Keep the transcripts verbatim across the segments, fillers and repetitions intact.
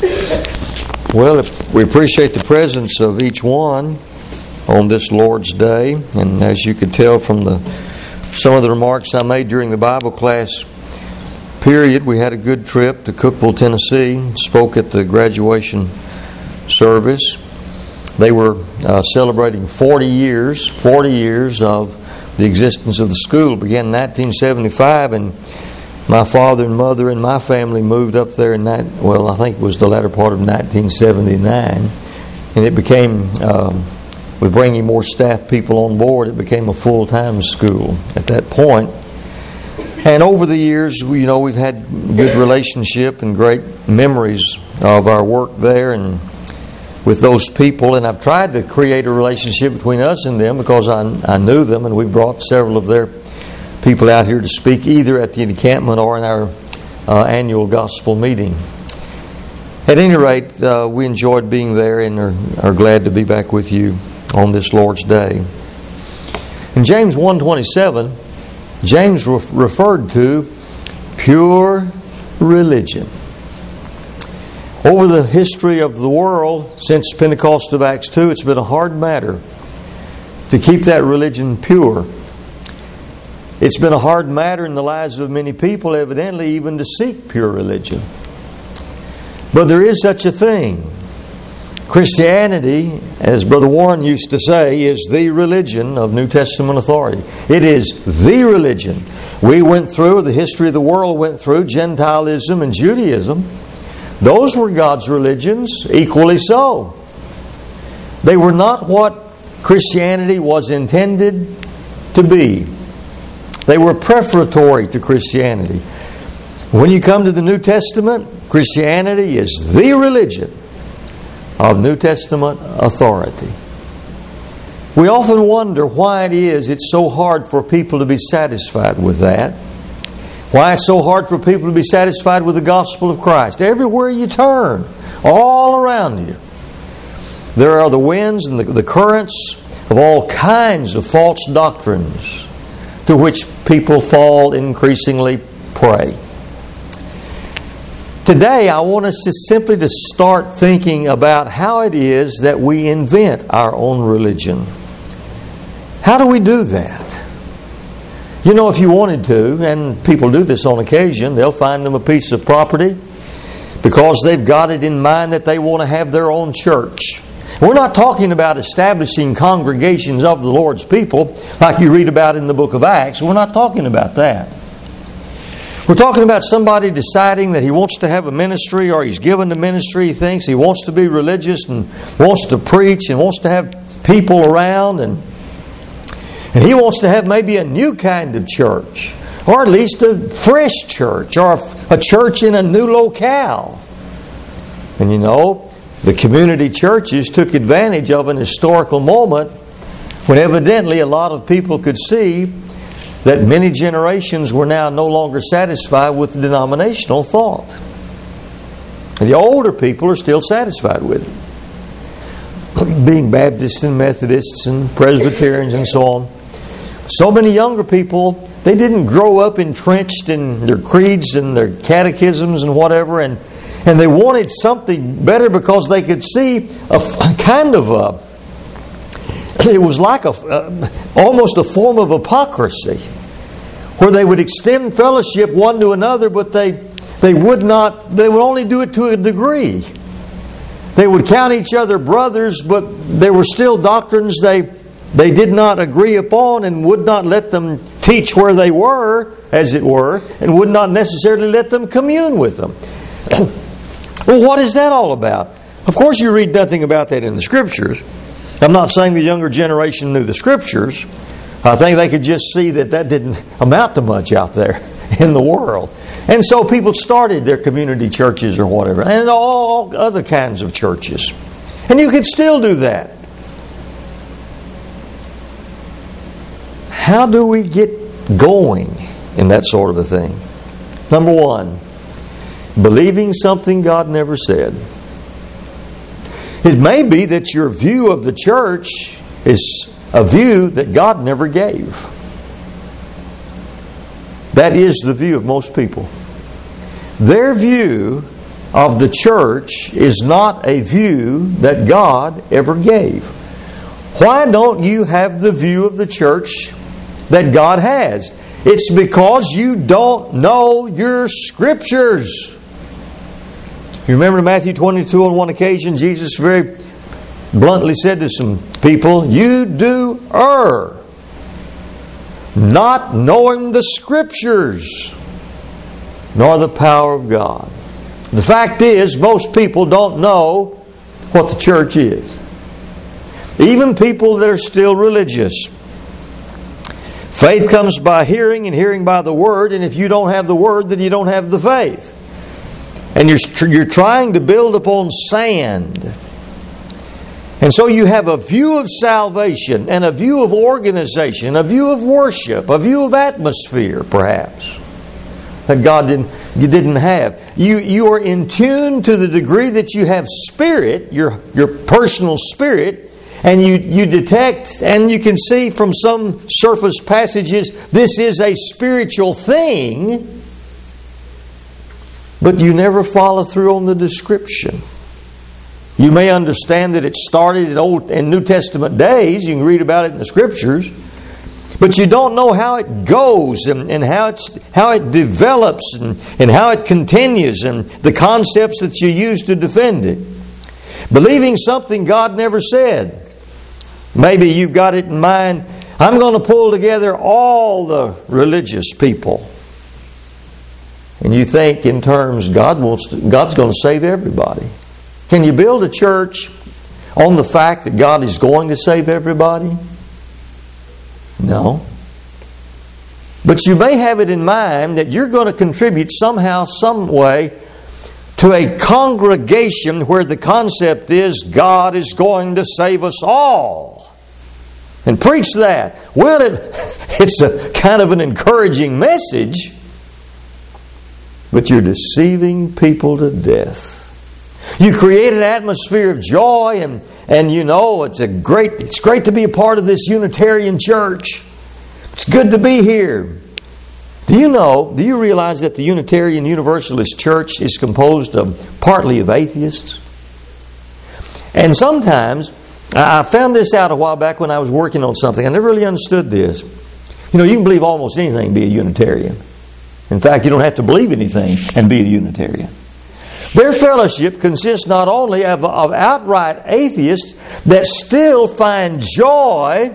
Well, we appreciate the presence of each one on this Lord's Day. And as you could tell from the some of the remarks I made during the Bible class period, we had a good trip to Cookeville, Tennessee. Spoke at the graduation service. They were uh, celebrating forty years, forty years of the existence of the school. It began in nineteen seventy-five, and my father and mother and my family moved up there in that, well, I think it was the latter part of nineteen seventy-nine, and it became, um, with bringing more staff people on board, it became a full-time school at that point. And over the years, we, you know, we've had good relationship and great memories of our work there and with those people. And I've tried to create a relationship between us and them because I, I knew them, and we brought several of their people out here to speak either at the encampment or in our uh, annual gospel meeting. At any rate, uh, we enjoyed being there and are, are glad to be back with you on this Lord's Day. In James one twenty-seven, James re- referred to pure religion. Over the history of the world, since Pentecost of Acts two, it's been a hard matter to keep that religion pure. It's been a hard matter in the lives of many people, evidently, even to seek pure religion. But there is such a thing. Christianity, as Brother Warren used to say, is the religion of New Testament authority. It is the religion. We went through, the history of the world went through, Gentilism and Judaism. Those were God's religions, equally so. They were not what Christianity was intended to be. They were preparatory to Christianity. When you come to the New Testament, Christianity is the religion of New Testament authority. We often wonder why it is it's so hard for people to be satisfied with that. Why it's so hard for people to be satisfied with the gospel of Christ. Everywhere you turn, all around you, there are the winds and the, the currents of all kinds of false doctrines to which people fall increasingly prey. Today, I want us to simply to start thinking about how it is that we invent our own religion. How do we do that? You know, if you wanted to, and people do this on occasion, they'll find them a piece of property because they've got it in mind that they want to have their own church. We're not talking about establishing congregations of the Lord's people like you read about in the book of Acts. We're not talking about that. We're talking about somebody deciding that he wants to have a ministry, or he's given the ministry, he thinks he wants to be religious and wants to preach and wants to have people around, and, and he wants to have maybe a new kind of church, or at least a fresh church, or a church in a new locale. And you know, the community churches took advantage of an historical moment when evidently a lot of people could see that many generations were now no longer satisfied with denominational thought. The older people are still satisfied with it, being Baptists and Methodists and Presbyterians and so on. So many younger people, they didn't grow up entrenched in their creeds and their catechisms and whatever, and And they wanted something better because they could see a, a kind of a, it was like a, uh, almost a form of hypocrisy, where they would extend fellowship one to another, but they they would not, they would only do it to a degree. They would count each other brothers, but there were still doctrines they they did not agree upon and would not let them teach where they were, as it were, and would not necessarily let them commune with them. Well, what is that all about? Of course, you read nothing about that in the Scriptures. I'm not saying the younger generation knew the Scriptures. I think they could just see that that didn't amount to much out there in the world. And so people started their community churches or whatever, and all other kinds of churches. And you could still do that. How do we get going in that sort of a thing? Number one, believing something God never said. It may be that your view of the church is a view that God never gave. That is the view of most people. Their view of the church is not a view that God ever gave. Why don't you have the view of the church that God has? It's because you don't know your Scriptures. You remember in Matthew twenty-two, on one occasion, Jesus very bluntly said to some people, "You do err, not knowing the Scriptures, nor the power of God." The fact is, most people don't know what the church is. Even people that are still religious. Faith comes by hearing, and hearing by the Word, and if you don't have the Word, then you don't have the faith. And you're, you're trying to build upon sand. And so you have a view of salvation, and a view of organization, a view of worship, a view of atmosphere, perhaps, that God didn't, you didn't have. You, you are in tune to the degree that you have spirit, your, your personal spirit, and you, you detect and you can see from some surface passages this is a spiritual thing, but you never follow through on the description. You may understand that it started in Old and New Testament days. You can read about it in the Scriptures. But you don't know how it goes and, and how, it's, how it develops and, and how it continues and the concepts that you use to defend it. Believing something God never said. Maybe you've got it in mind, I'm going to pull together all the religious people. And you think in terms, God wants to, God's going to save everybody. Can you build a church on the fact that God is going to save everybody? No. But you may have it in mind that you're going to contribute somehow, some way, to a congregation where the concept is God is going to save us all. And preach that. Well, it, it's a kind of an encouraging message, but you're deceiving people to death. You create an atmosphere of joy, and, and you know it's a great it's great to be a part of this Unitarian church. It's good to be here. Do you know, do you realize that the Unitarian Universalist Church is composed of partly of atheists? And sometimes, I found this out a while back when I was working on something. I never really understood this. You know, you can believe almost anything and be a Unitarian. In fact, you don't have to believe anything and be a Unitarian. Their fellowship consists not only of, of outright atheists that still find joy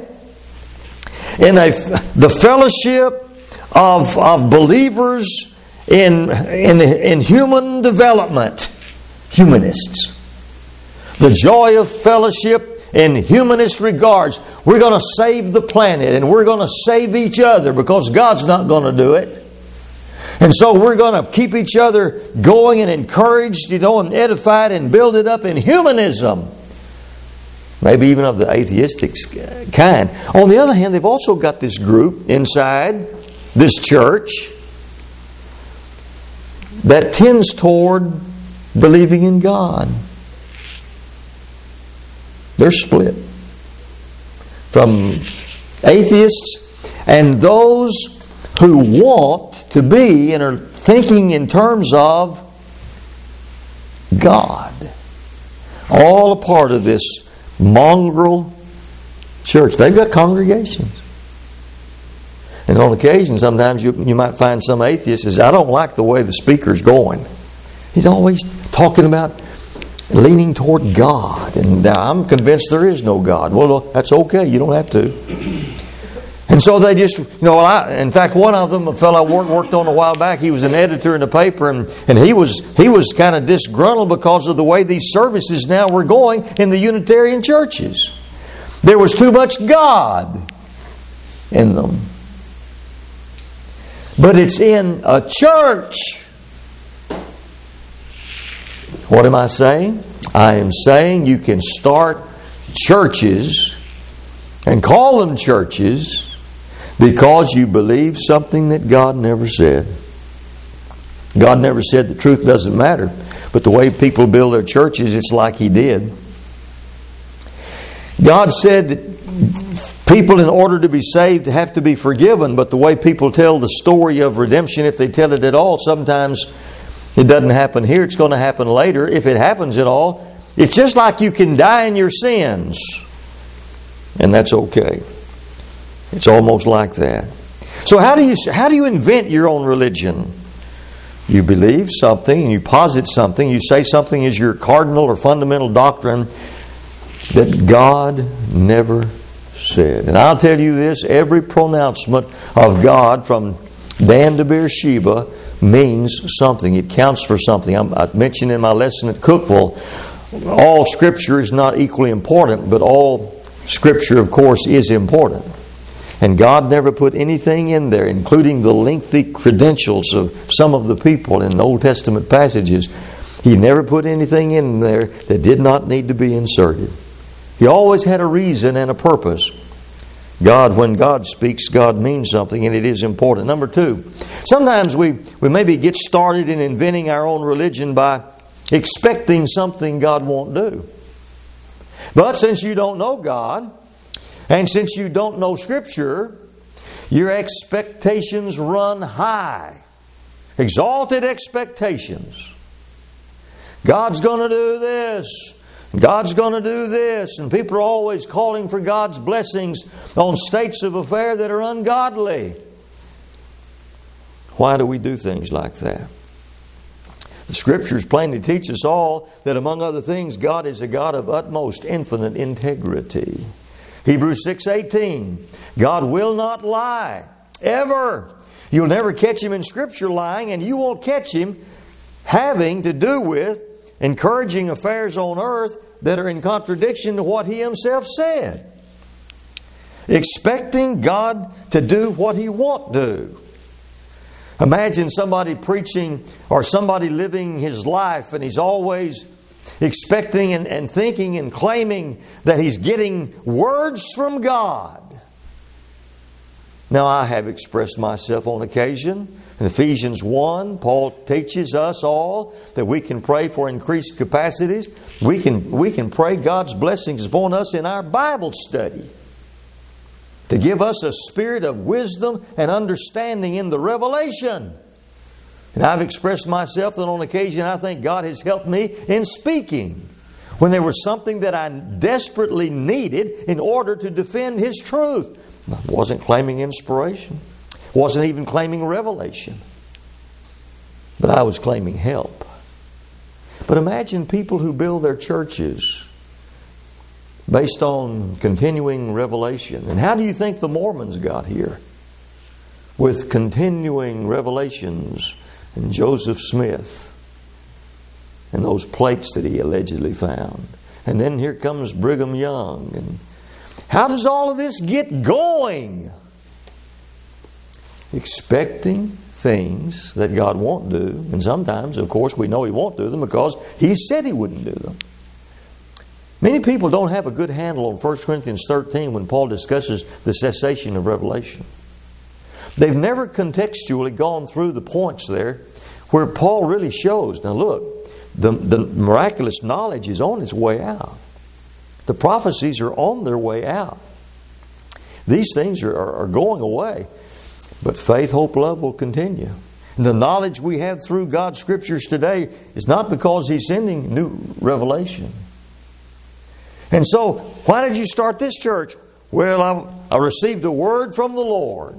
in a, the fellowship of, of believers in, in, in human development. Humanists. The joy of fellowship in humanist regards. We're going to save the planet and we're going to save each other because God's not going to do it. And so we're going to keep each other going and encouraged, you know, and edified and build it up in humanism. Maybe even of the atheistic kind. On the other hand, they've also got this group inside this church that tends toward believing in God. They're split from atheists and those who want to be and are thinking in terms of God. All a part of this mongrel church. They've got congregations. And on occasion, sometimes you, you might find some atheist says, I don't like the way the speaker's going. He's always talking about leaning toward God. And I'm convinced there is no God. Well, that's okay. You don't have to. And so they just, you know, I, in fact, one of them, a fellow I worked, worked on a while back, he was an editor in the paper, and, and he was he was kind of disgruntled because of the way these services now were going in the Unitarian churches. There was too much God in them. But it's in a church. What am I saying? I am saying you can start churches and call them churches because you believe something that God never said. God never said the truth doesn't matter. But the way people build their churches, it's like He did. God said that people, in order to be saved, have to be forgiven. But the way people tell the story of redemption, if they tell it at all, sometimes It doesn't happen here. It's going to happen later, if it happens at all. It's just like you can die in your sins. And that's okay. It's almost like that. So how do you how do you invent your own religion? You believe something and you posit something. You say something is your cardinal or fundamental doctrine that God never said. And I'll tell you this, every pronouncement of God from Dan to Beersheba means something. It counts for something. I mentioned in my lesson at Cookville, all Scripture is not equally important, but all Scripture, of course, is important. And God never put anything in there, including the lengthy credentials of some of the people in Old Testament passages. He never put anything in there that did not need to be inserted. He always had a reason and a purpose. God, when God speaks, God means something, and it is important. Number two, sometimes we, we maybe get started in inventing our own religion by expecting something God won't do. But since you don't know God, and since you don't know Scripture, your expectations run high. Exalted expectations. God's going to do this. God's going to do this. And people are always calling for God's blessings on states of affair that are ungodly. Why do we do things like that? The Scriptures plainly teach us all that among other things, God is a God of utmost infinite integrity. Hebrews six eighteen, God will not lie, ever. You'll never catch Him in Scripture lying, and you won't catch Him having to do with encouraging affairs on earth that are in contradiction to what He Himself said. Expecting God to do what He won't do. Imagine somebody preaching or somebody living his life and he's always expecting and, and thinking and claiming that he's getting words from God. Now, I have expressed myself on occasion. In Ephesians one, Paul teaches us all that we can pray for increased capacities. We can, we can pray God's blessings upon us in our Bible study, to give us a spirit of wisdom and understanding in the revelation. And I've expressed myself that on occasion I think God has helped me in speaking when there was something that I desperately needed in order to defend His truth. I wasn't claiming inspiration. Wasn't even claiming revelation. But I was claiming help. But imagine people who build their churches based on continuing revelation. And how do you think the Mormons got here? With continuing revelations and Joseph Smith and those plates that he allegedly found. And then here comes Brigham Young. And how does all of this get going? Expecting things that God won't do. And sometimes, of course, we know He won't do them because He said He wouldn't do them. Many people don't have a good handle on First Corinthians thirteen when Paul discusses the cessation of revelation. They've never contextually gone through the points there where Paul really shows. Now look, the, the miraculous knowledge is on its way out. The prophecies are on their way out. These things are, are, are going away. But faith, hope, love will continue. And the knowledge we have through God's Scriptures today is not because He's sending new revelation. And so, why did you start this church? Well, I, I received a word from the Lord.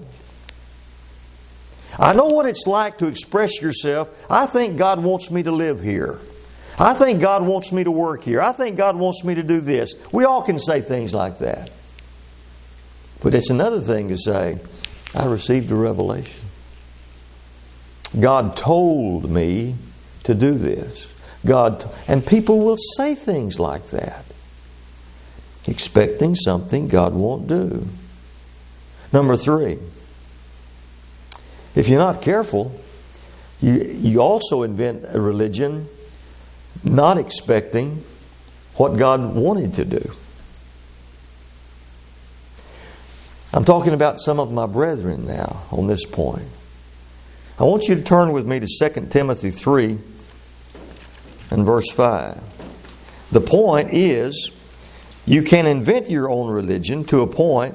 I know what it's like to express yourself. I think God wants me to live here. I think God wants me to work here. I think God wants me to do this. We all can say things like that. But it's another thing to say, I received a revelation. God told me to do this. God, and people will say things like that, expecting something God won't do. Number three, if you're not careful, you, you also invent a religion not expecting what God wanted to do. I'm talking about some of my brethren now on this point. I want you to turn with me to Second Timothy three and verse five. The point is, you can invent your own religion to a point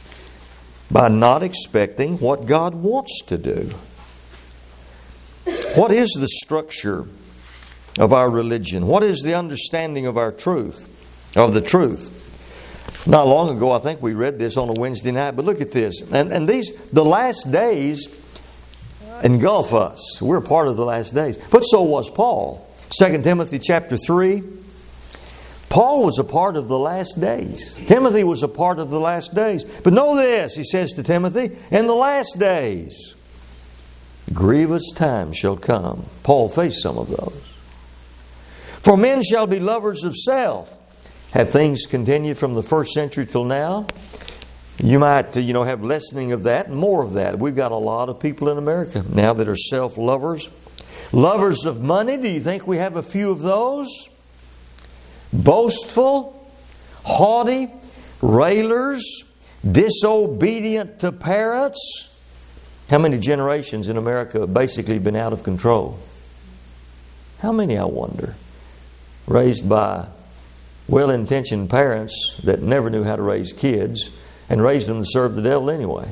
by not expecting what God wants to do. What is the structure of our religion? What is the understanding of our truth, of the truth? Not long ago, I think we read this on a Wednesday night, but look at this. And, and these, the last days engulf us. We're part of the last days. But so was Paul. Second Timothy chapter three. Paul was a part of the last days. Timothy was a part of the last days. But know this, he says to Timothy, in the last days, grievous times shall come. Paul faced some of those. For men shall be lovers of self. Have things continued from the first century till now? You might, you know, have lessening of that and more of that. We've got a lot of people in America now that are self-lovers. Lovers of money. Do you think we have a few of those? Boastful, haughty, railers, disobedient to parents. How many generations in America have basically been out of control? How many, I wonder, raised by well-intentioned parents that never knew how to raise kids and raised them to serve the devil anyway?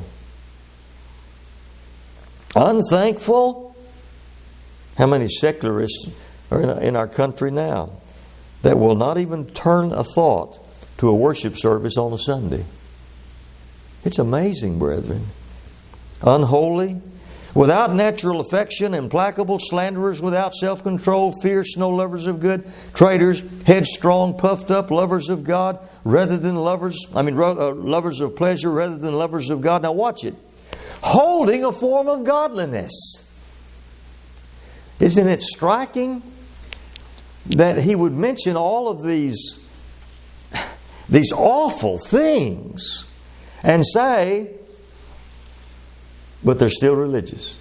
Unthankful. How many secularists are in, in our country now that will not even turn a thought to a worship service on a Sunday? It's amazing, brethren. Unholy, without natural affection, implacable, slanderers, without self-control, fierce, no lovers of good, traitors, headstrong, puffed up, lovers of God rather than lovers, I mean, uh, lovers of pleasure rather than lovers of God. Now watch it. Holding a form of godliness. Isn't it striking that he would mention all of these, these awful things and say, but they're still religious.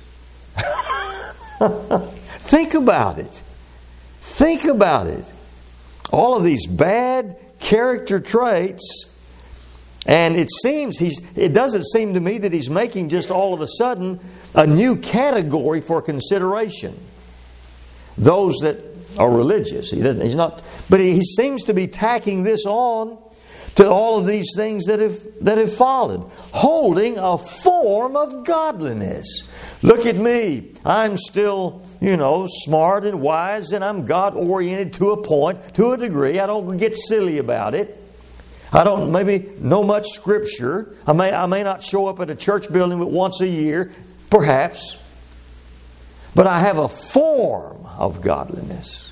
Think about it. Think about it. All of these bad character traits, and it seems he's it doesn't seem to me that he's making just all of a sudden a new category for consideration. Those that are religious. He doesn't, he's not, but he, he seems to be tacking this on to all of these things that have that have followed. Holding a form of godliness. Look at me. I'm still, you know, smart and wise, and I'm God-oriented to a point, to a degree. I don't get silly about it. I don't maybe know much Scripture. I may I may not show up at a church building but once a year, perhaps. But I have a form of godliness.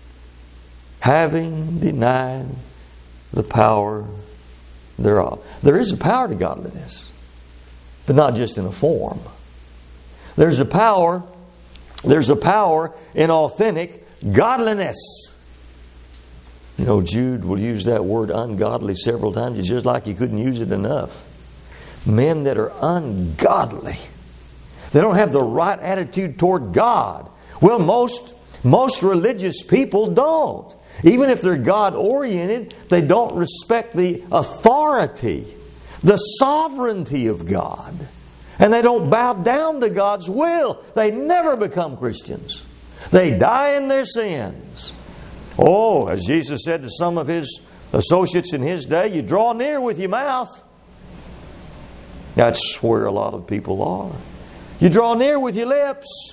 Having denied the power thereof. There is a power to godliness, but not just in a form. There's a power, there's a power in authentic godliness. You know, Jude will use that word ungodly several times. It's just like he couldn't use it enough. Men that are ungodly. They don't have the right attitude toward God. Well, most, most religious people don't. Even if they're God-oriented, they don't respect the authority, the sovereignty of God. And they don't bow down to God's will. They never become Christians. They die in their sins. Oh, as Jesus said to some of His associates in His day, you draw near with your mouth. That's where a lot of people are. You draw near with your lips,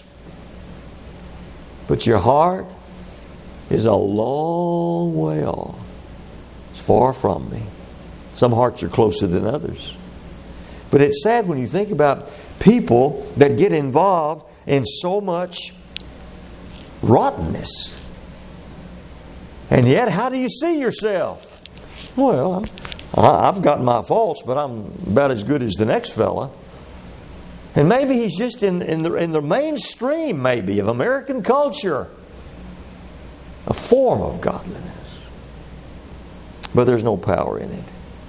but your heart is a long way off. It's far from me. Some hearts are closer than others. But it's sad when you think about people that get involved in so much rottenness. And yet, how do you see yourself? Well, I've got my faults, but I'm about as good as the next fella. And maybe he's just in, in, the, in the mainstream, maybe, of American culture. A form of godliness. But there's no power in it.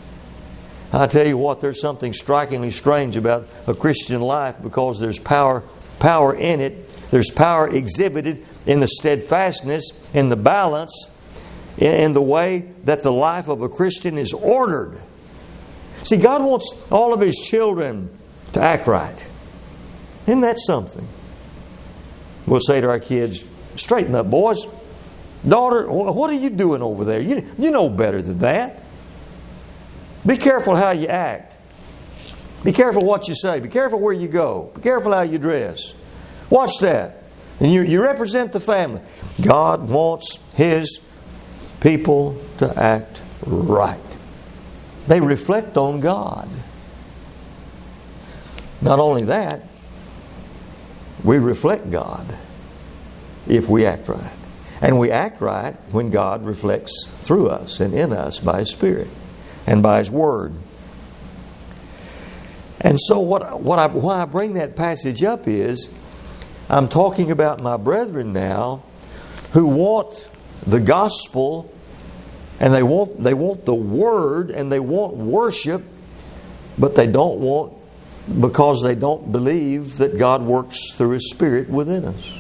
I tell you what, there's something strikingly strange about a Christian life because there's power, power in it. There's power exhibited in the steadfastness, in the balance, in the way that the life of a Christian is ordered. See, God wants all of His children to act right. Isn't that something? We'll say to our kids, straighten up, boys. Daughter, what are you doing over there? You, you know better than that. Be careful how you act. Be careful what you say. Be careful where you go. Be careful how you dress. Watch that. And you, you represent the family. God wants His people to act right. They reflect on God. Not only that, we reflect God if we act right. And we act right when God reflects through us and in us by His Spirit and by His Word. And so what, what I, why I bring that passage up is I'm talking about my brethren now who want the gospel and they want they want the Word and they want worship, but they don't want, because they don't believe that God works through His Spirit within us.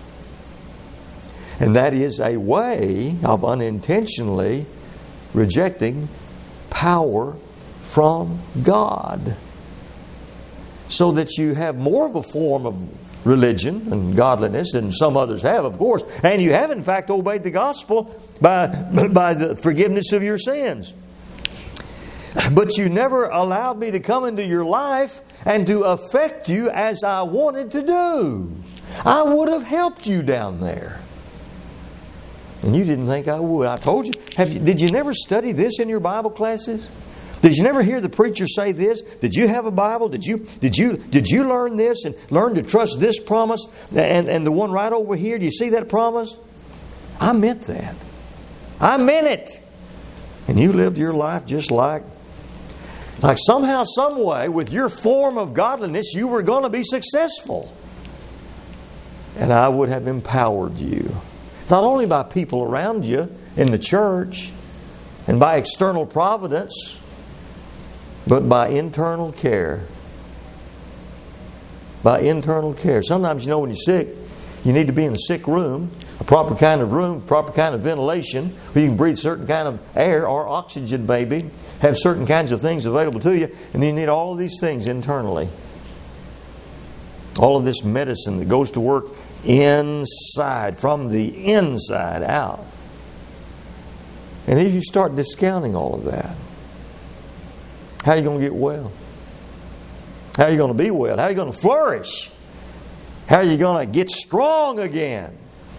And that is a way of unintentionally rejecting power from God. So that you have more of a form of religion and godliness than some others have, of course. And you have, in fact, obeyed the gospel by, by the forgiveness of your sins. But you never allowed me to come into your life and to affect you as I wanted to do. I would have helped you down there. And you didn't think I would. I told you. Have you. Did you never study this in your Bible classes? Did you never hear the preacher say this? Did you have a Bible? Did you did you did you learn this and learn to trust this promise and, and the one right over here? Do you see that promise? I meant that. I meant it. And you lived your life just like like somehow, some way, with your form of godliness, you were going to be successful. And I would have empowered you. Not only by people around you in the church and by external providence, but by internal care. By internal care. Sometimes, you know, when you're sick, you need to be in a sick room, a proper kind of room, proper kind of ventilation, where you can breathe certain kind of air or oxygen, maybe, have certain kinds of things available to you, and you need all of these things internally. All of this medicine that goes to work inside, from the inside out. And if you start discounting all of that, how are you going to get well? How are you going to be well? How are you going to flourish? How are you going to get strong again?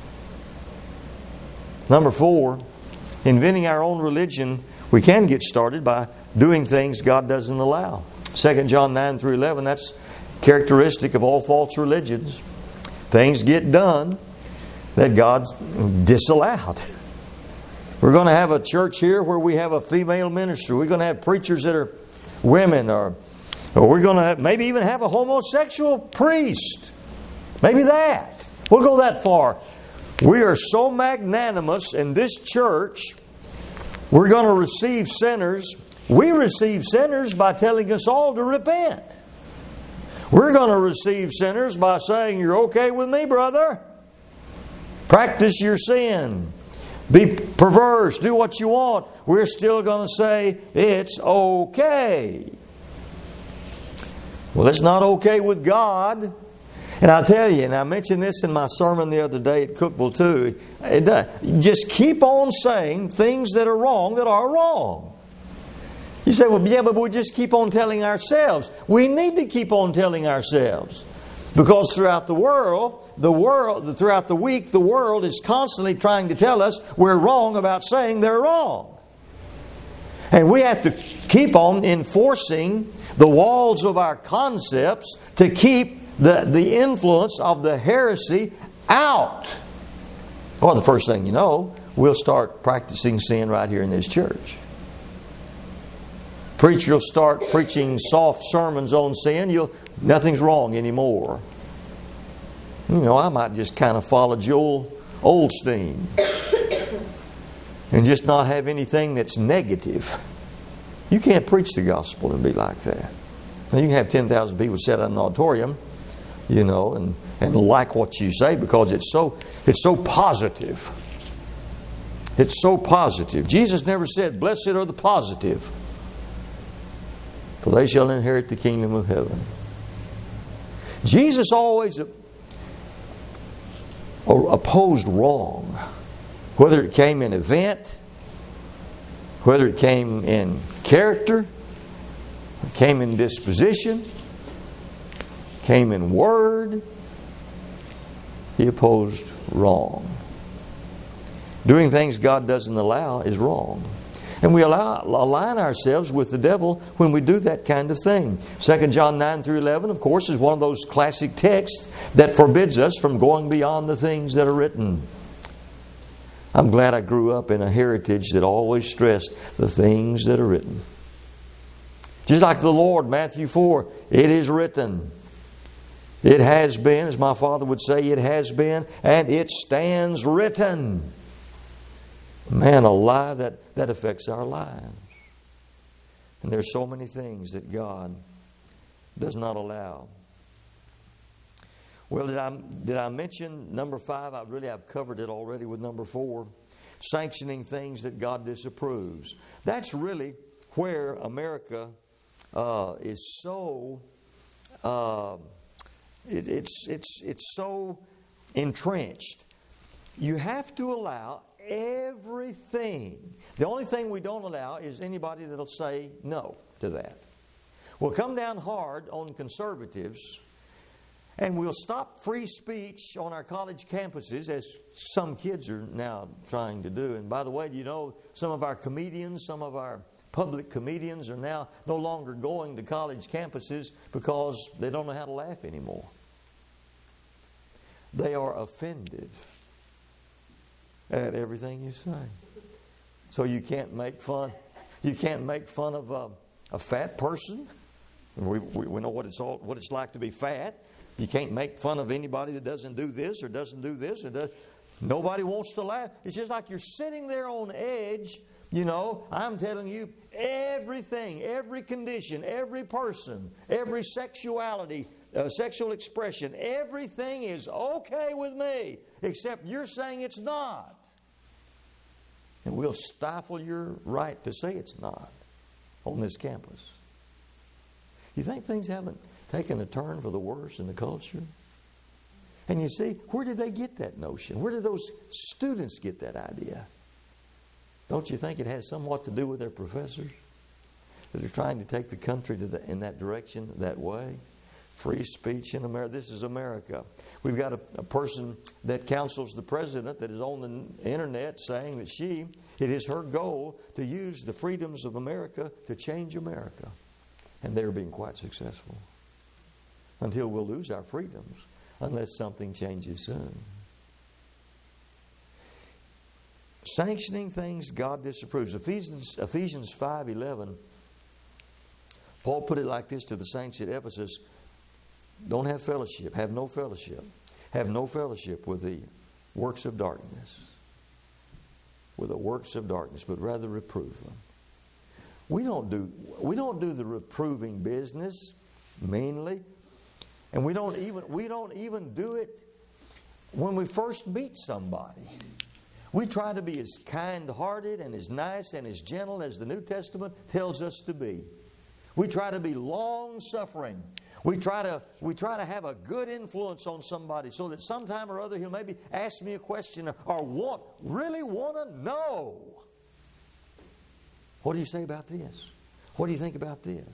Number four, inventing our own religion, we can get started by doing things God doesn't allow. Second John nine through eleven, that's characteristic of all false religions. Things get done that God's disallowed. We're going to have a church here where we have a female minister. We're going to have preachers that are women, or, or we're going to have, maybe even have a homosexual priest. Maybe that. We'll go that far. We are so magnanimous in this church. We're going to receive sinners. We receive sinners by telling us all to repent. We're going to receive sinners by saying, "You're okay with me, brother? Practice your sin. Be perverse. Do what you want." We're still going to say, "It's okay." Well, it's not okay with God. And I'll tell you, and I mentioned this in my sermon the other day at Cookville too, just keep on saying things that are wrong that are wrong. You say, "Well, yeah, but we just keep on telling ourselves." We need to keep on telling ourselves. Because throughout the world, the world, throughout the week, the world is constantly trying to tell us we're wrong about saying they're wrong. And we have to keep on enforcing the walls of our concepts to keep the, the influence of the heresy out. Well, the first thing you know, we'll start practicing sin right here in this church. Preacher will start preaching soft sermons on sin. You'll nothing's wrong anymore. You know, I might just kind of follow Joel Osteen and just not have anything that's negative. You can't preach the gospel and be like that. Now, you can have ten thousand people sit in an auditorium, you know, and, and like what you say because it's so it's so positive. It's so positive. Jesus never said, "Blessed are the positive, for they shall inherit the kingdom of heaven." Jesus always opposed wrong. Whether it came in event, whether it came in character, came in disposition, came in word. He opposed wrong. Doing things God doesn't allow is wrong. And we allow, align ourselves with the devil when we do that kind of thing. Second John nine through eleven, of course, is one of those classic texts that forbids us from going beyond the things that are written. I'm glad I grew up in a heritage that always stressed the things that are written. Just like the Lord, Matthew four, it is written. It has been, as my father would say, it has been, and it stands written. Man alive, that, that affects our lives. And there's so many things that God does not allow. Well, did I, did I mention number five? I really have covered it already with number four. Sanctioning things that God disapproves. That's really where America uh, is so... Uh, it, it's, it's, it's so entrenched. You have to allow everything. The only thing we don't allow is anybody that'll say no to that. We'll come down hard on conservatives, and we'll stop free speech on our college campuses, as some kids are now trying to do. And by the way, you know, some of our comedians, some of our public comedians are now no longer going to college campuses because they don't know how to laugh anymore. They are offended at everything you say. So you can't make fun. You can't make fun of a, a fat person. We, we, we know what it's all, what it's like to be fat. You can't make fun of anybody that doesn't do this or doesn't do this or does. Nobody wants to laugh. It's just like you're sitting there on edge. You know, I'm telling you, everything, every condition, every person, every sexuality, uh, sexual expression, everything is okay with me, except you're saying it's not. And we'll stifle your right to say it's not on this campus. You think things haven't taken a turn for the worse in the culture? And you see, where did they get that notion? Where did those students get that idea? Don't you think it has somewhat to do with their professors that are trying to take the country to the, in that direction, that way? Free speech in America. This is America. We've got a, a person that counsels the president that is on the internet saying that she, it is her goal to use the freedoms of America to change America. And they're being quite successful. Until we'll lose our freedoms, unless something changes soon. Sanctioning things God disapproves. Ephesians, Ephesians five eleven, Paul put it like this to the saints at Ephesus. Don't have fellowship. Have no fellowship. Have no fellowship with the works of darkness. With the works of darkness, but rather reprove them. We don't do, we don't do the reproving business meanly. And we don't even we don't even do it when we first meet somebody. We try to be as kind-hearted and as nice and as gentle as the New Testament tells us to be. We try to be long-suffering. We try to we try to have a good influence on somebody so that sometime or other he'll maybe ask me a question or, or want really want to know. What do you say about this? What do you think about this?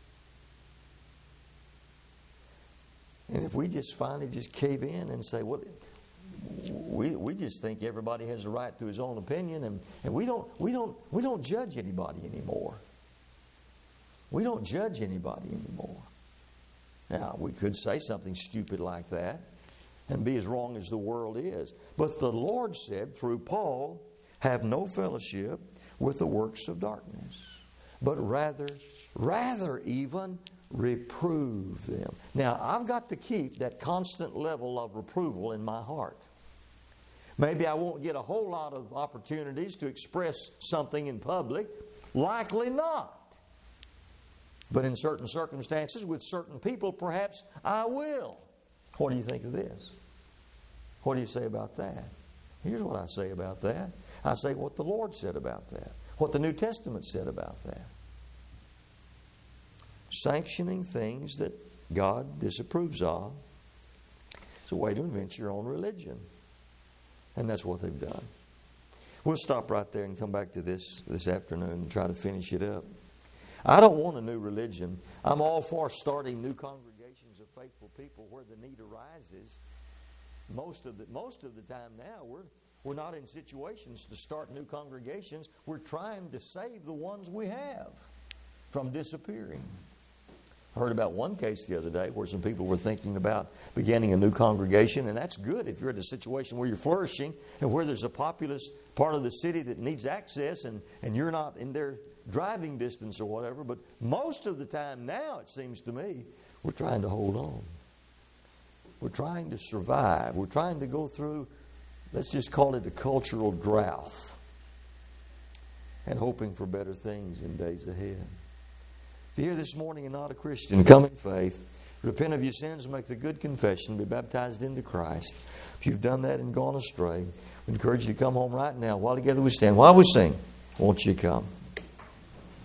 And if we just finally just cave in and say, well, we we just think everybody has a right to his own opinion, and, and we don't we don't we don't judge anybody anymore. We don't judge anybody anymore. Now, we could say something stupid like that and be as wrong as the world is. But the Lord said through Paul, have no fellowship with the works of darkness, but rather, rather even reprove them. Now, I've got to keep that constant level of reproval in my heart. Maybe I won't get a whole lot of opportunities to express something in public. Likely not. But in certain circumstances, with certain people, perhaps I will. What do you think of this? What do you say about that? Here's what I say about that. I say what the Lord said about that. What the New Testament said about that. Sanctioning things that God disapproves of. It's a way to invent your own religion. And that's what they've done. We'll stop right there and come back to this this afternoon and try to finish it up. I don't want a new religion. I'm all for starting new congregations of faithful people where the need arises. most of the most of the time now we're we're not in situations to start new congregations. We're trying to save the ones we have from disappearing. I heard about one case the other day where some people were thinking about beginning a new congregation, and that's good if you're in a situation where you're flourishing and where there's a populous part of the city that needs access and, and you're not in their driving distance or whatever. But most of the time now, it seems to me, we're trying to hold on. We're trying to survive. We're trying to go through, let's just call it a cultural drought, and hoping for better things in days ahead. If you're here this morning and not a Christian, come in faith, repent of your sins, make the good confession, be baptized into Christ. If you've done that and gone astray, we encourage you to come home right now. While together we stand, while we sing, won't you come?